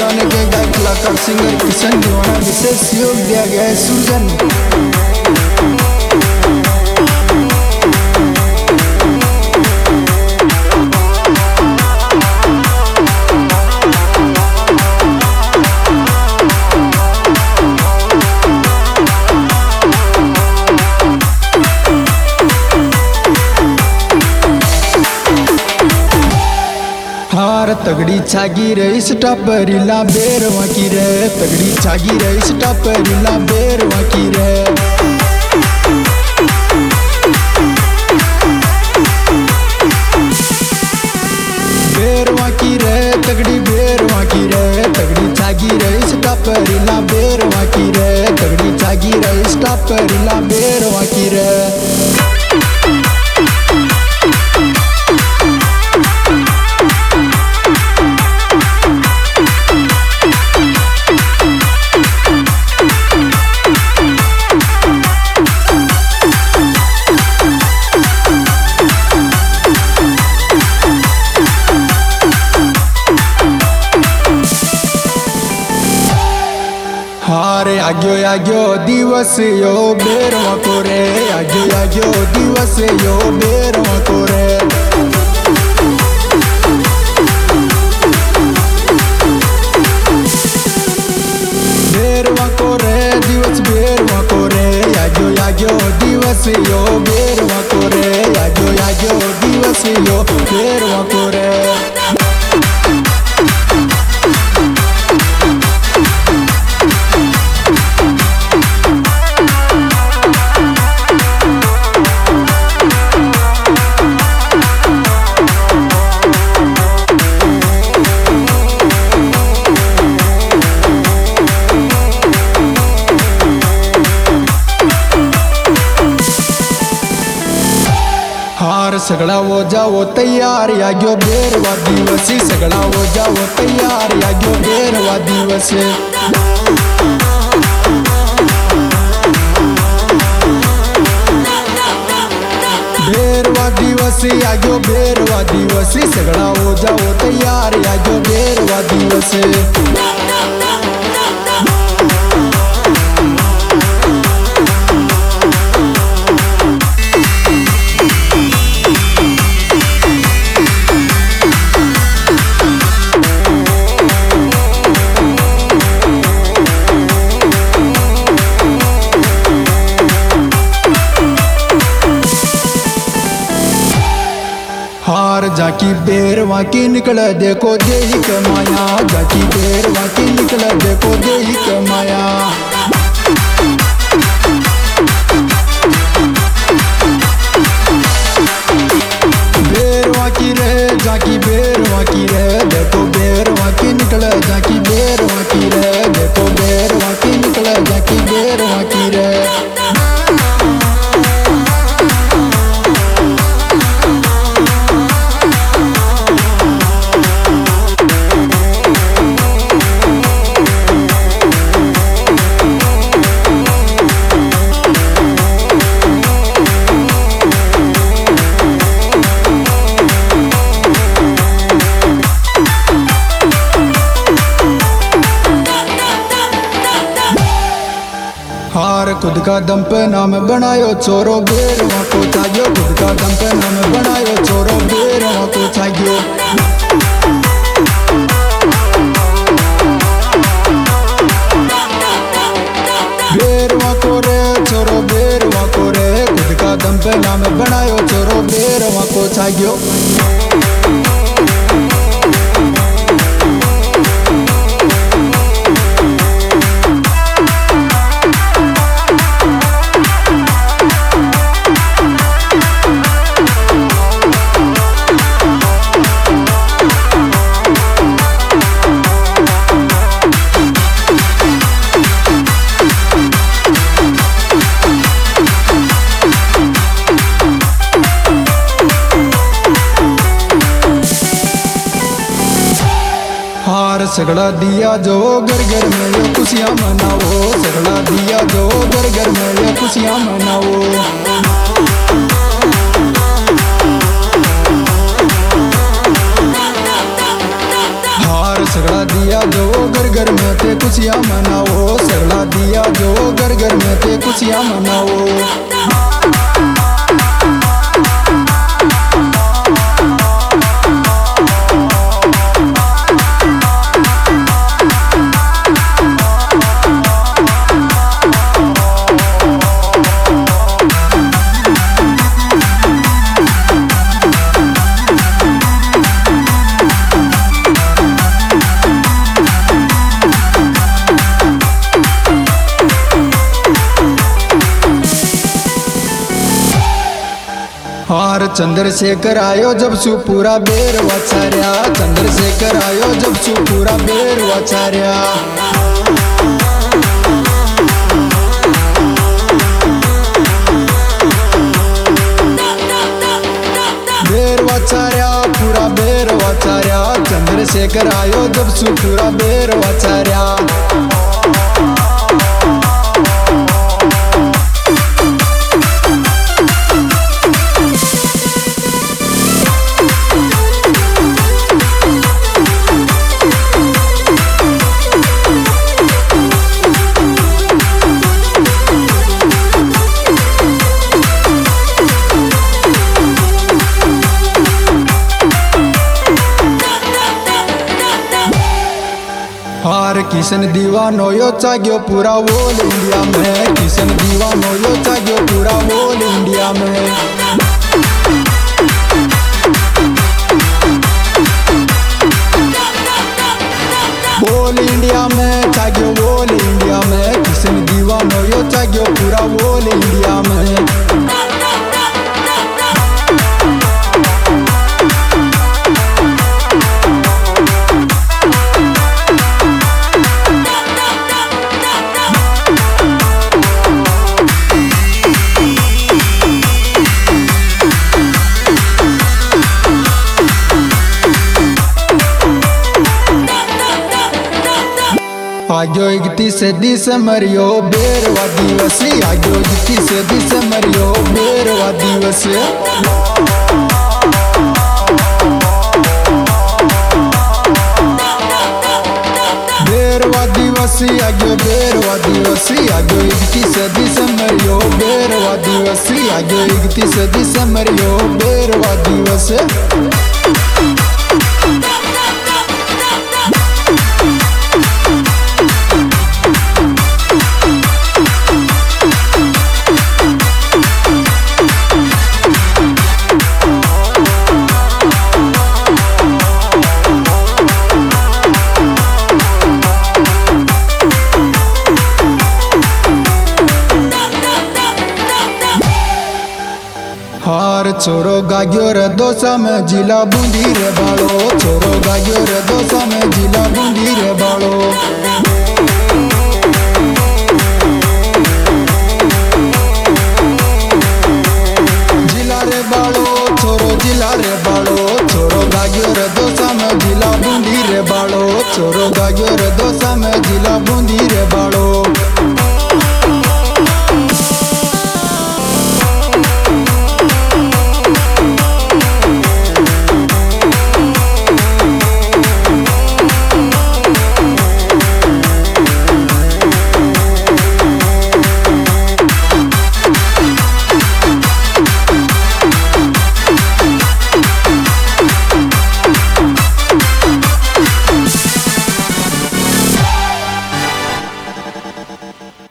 गाने के गायक कलाकार सिंगर किशन दीवाना विशेष सहयोग दिया गया है सुरजन। तगड़ी छागी रे स्टापरीला बेरवा की रे, तगड़ी छागी रे स्टापरीला बेरवा की रे। बेरवा की रे तगड़ी बेरवा की रे, तगड़ी छागी रे स्टापरीला बेरवा की रे, तगड़ी छागी रे स्टापरीला बेरवा की रे। हारे आग्यो आग्यो दिवस यो बेरवा को रे, आग्यो आग्यो दिवस यो बेरवा को रे। बेरवा को रे दिवस बेरवा को रे, आग्यो आग्यो दिवस यो बेरवा को रे, आग्यो आग्यो दिवस यो बेरवा को रे। सगळा वो जाओ तैयार याग्यो बेरवा दिवसी, सगळा वो जाओ तैयार याग्यो बेरवा दिवसी। बेरवा दिवसी याग्यो बेरवा दिवसी, सगळा वो जाओ तैयार याग्यो बेरवा दिवसी। हार जाकी बेरवा की निकल देखो देही कमाया, जाकी बेरवा की निकल देखो देही कमाया। बेरवा की रे जाकी बेरवा की रे, देखो बेरवा की निकल जाकी बेरवा की रे, देखो बेरवा की निकल जाकी बेरवा की रे। खुद का दम पे नाम बनायो चोरो बेरवा को चाहियो, खुद का दम पे नाम बनायो चोरो बेरवा को चाहियो। बेरवा को रे चोरो बेरवा को रे, खुद का दम पे नाम बनायो चोरो बेरवा को चाहियो। सगड़ा दिया जो घर घर में ये खुशियाँ मनाओ, सगड़ा दिया जो घर घर में ये खुशियाँ मनाओ। हार सगड़ा दिया जो घर घर में ते खुशियाँ मनाओ, सगड़ा दिया जो घर घर में ते खुशियाँ मनाओ। हार चंद्रशेखर आयो जब सु पूरा बेर वाचार्या, चंद्रशेखर आयो जब सु पूरा बेर वाचार्या। बेर वाचार्या पूरा बेर वाचार्या, चंद्रशेखर आयो जब सु पूरा बेर वाचार्या। हार किशन दीवानो यो चाग्यो पूरा वोल इंडिया में, किशन दीवानो यो चाग्यो पूरा वोल इंडिया में। वोल इंडिया में चाग्यो वोल इंडिया में, किशन दीवानो यो चाग्यो पूरा वोल इंडिया में। आग्यो 31 दिसंबर यो बेरवा दिवस, आग्यो 31 दिसंबर यो बेरवा दिवस। बेरवा दिवस आग्यो बेरवा दिवस, आग्यो 31 दिसंबर यो बेरवा दिवस, आग्यो 31 दिसंबर यो बेरवा दिवस। हार छोरो गाग्यो रे दोसा में जिला बूंदी रे बालो, छोरो गाग्यो रे दोसा में जिला बूंदी रे बालो। जिला रे बालो छोरो जिला रे बालो, छोरो गाग्यो रे दोसा में जिला बूंदी रे बालो, छोरो गाग्यो रे दोसा में जिला बूंदी रे बालो।